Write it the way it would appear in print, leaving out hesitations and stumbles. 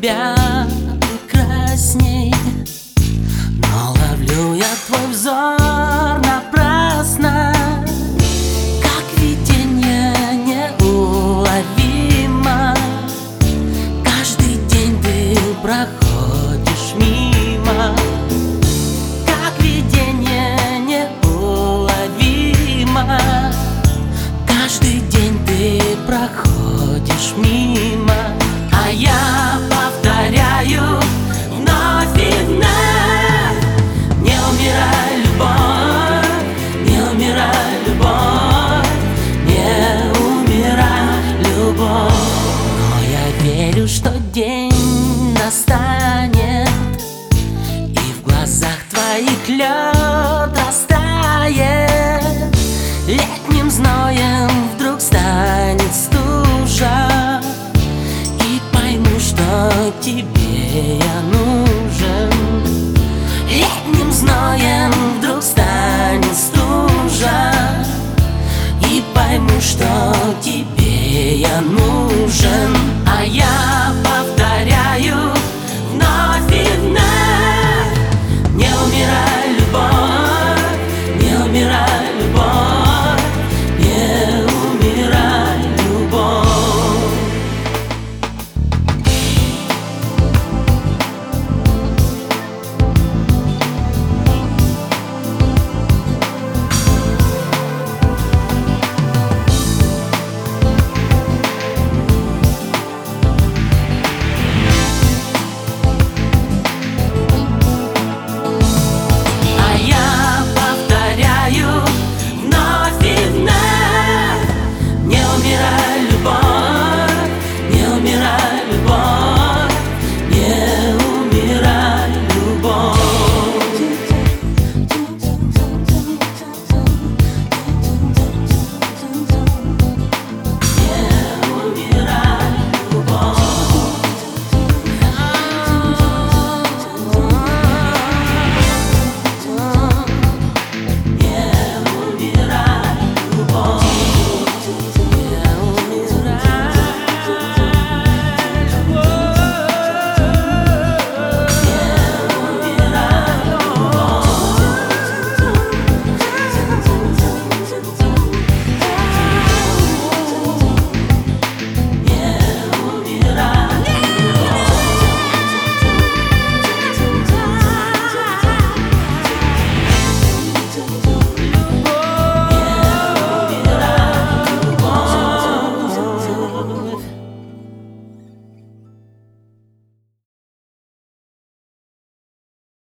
тебя прекрасней, но ловлю я твой взор напрасно. Как видение неуловимо, каждый день ты проходишь мимо. Как видение неуловимо, каждый день ты проходишь мимо. А я повторяю вновь и вновь: не умирай, любовь, не умирай, любовь, не умирай, любовь. Но я верю, что день настанет, и в глазах твоих лед растает. Летним зноем вдруг станет стужа, и пойму, что тебе я нужен. Летним зноем вдруг станет стужа, и пойму, что тебе я нужен.